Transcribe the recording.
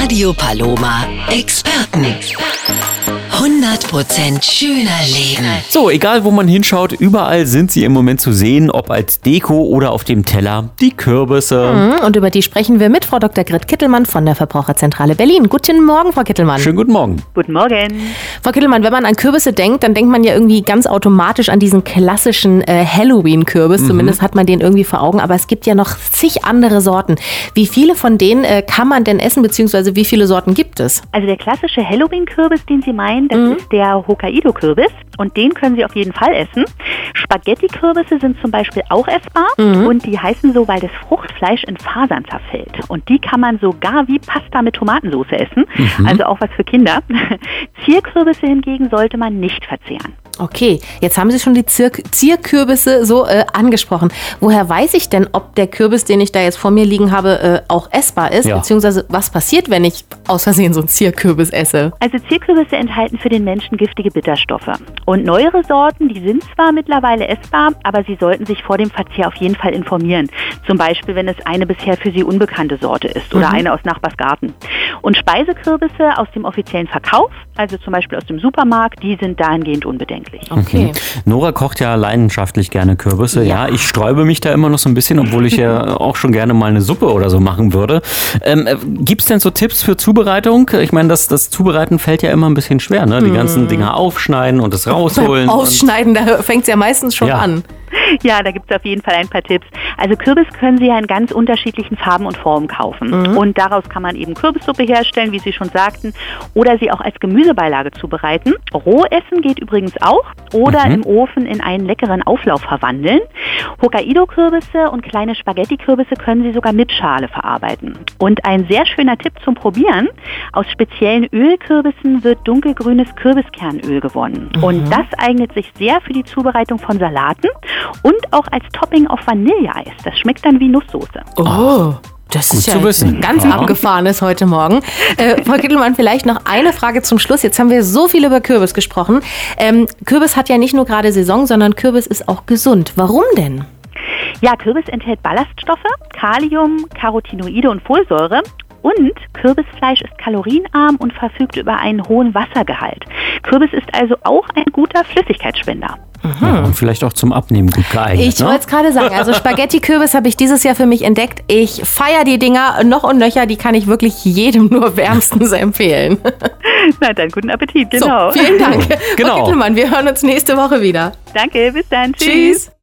Radio Paloma Experten. 100% schöner Leben. So, egal wo man hinschaut, überall sind sie im Moment zu sehen, ob als Deko oder auf dem Teller, die Kürbisse. Und über die sprechen wir mit Frau Dr. Grit Kittelmann von der Verbraucherzentrale Berlin. Guten Morgen, Frau Kittelmann. Schönen guten Morgen. Guten Morgen. Frau Kittelmann, wenn man an Kürbisse denkt, dann denkt man ja irgendwie ganz automatisch an diesen klassischen Halloween-Kürbis. Zumindest hat man den irgendwie vor Augen. Aber es gibt ja noch zig andere Sorten. Wie viele von denen kann man denn essen, beziehungsweise wie viele Sorten gibt es? Also der klassische Halloween-Kürbis, den Sie meinen, das ist der Hokkaido-Kürbis. Und den können Sie auf jeden Fall essen. Spaghetti-Kürbisse sind zum Beispiel auch essbar. Und die heißen so, weil das Fruchtfleisch in Fasern zerfällt. Und die kann man sogar wie Pasta mit Tomatensauce essen. Also auch was für Kinder. Zierkürbisse hingegen sollte man nicht verzehren. Okay, jetzt haben Sie schon die Zierkürbisse so angesprochen. Woher weiß ich denn, ob der Kürbis, den ich da jetzt vor mir liegen habe, auch essbar ist? Ja. Beziehungsweise was passiert, wenn ich aus Versehen so einen Zierkürbis esse? Also Zierkürbisse enthalten für den Menschen giftige Bitterstoffe. Und neuere Sorten, die sind zwar mittlerweile essbar, aber Sie sollten sich vor dem Verzehr auf jeden Fall informieren. Zum Beispiel, wenn es eine bisher für Sie unbekannte Sorte ist oder eine aus Nachbarsgarten. Und Speisekürbisse aus dem offiziellen Verkauf, also zum Beispiel aus dem Supermarkt, die sind dahingehend unbedenklich. Okay. Nora kocht ja leidenschaftlich gerne Kürbisse. Ja, ich sträube mich da immer noch so ein bisschen, obwohl ich ja auch schon gerne mal eine Suppe oder so machen würde. Gibt es denn so Tipps für Zubereitung? Ich meine, das Zubereiten fällt ja immer ein bisschen schwer, ne? Die ganzen Dinger aufschneiden und das rausholen. Ausschneiden, da fängt es ja meistens schon an. Ja, da gibt es auf jeden Fall ein paar Tipps. Also Kürbis können Sie ja in ganz unterschiedlichen Farben und Formen kaufen. Und daraus kann man eben Kürbissuppe herstellen, wie Sie schon sagten, oder sie auch als Gemüsebeilage zubereiten. Roh essen geht übrigens auch. Oder im Ofen in einen leckeren Auflauf verwandeln. Hokkaido-Kürbisse und kleine Spaghetti-Kürbisse können Sie sogar mit Schale verarbeiten. Und ein sehr schöner Tipp zum Probieren: Aus speziellen Ölkürbissen wird dunkelgrünes Kürbiskernöl gewonnen. Und das eignet sich sehr für die Zubereitung von Salaten und auch als Topping auf Vanilleeis. Das schmeckt dann wie Nusssoße. Oh, das ist ja ganz abgefahrenes heute Morgen. Frau Kittelmann, vielleicht noch eine Frage zum Schluss. Jetzt haben wir so viel über Kürbis gesprochen. Kürbis hat ja nicht nur gerade Saison, sondern Kürbis ist auch gesund. Warum denn? Ja, Kürbis enthält Ballaststoffe, Kalium, Carotinoide und Folsäure. Und Kürbisfleisch ist kalorienarm und verfügt über einen hohen Wassergehalt. Kürbis ist also auch ein guter Flüssigkeitsspender. Ja, und vielleicht auch zum Abnehmen gut geeignet. Ich wollte es gerade sagen, also Spaghetti-Kürbis habe ich dieses Jahr für mich entdeckt. Ich feiere die Dinger noch und nöcher, die kann ich wirklich jedem nur wärmstens empfehlen. Na dann, guten Appetit, genau. So, vielen Dank. Genau. Frau Kittelmann, wir hören uns nächste Woche wieder. Danke, bis dann. Tschüss.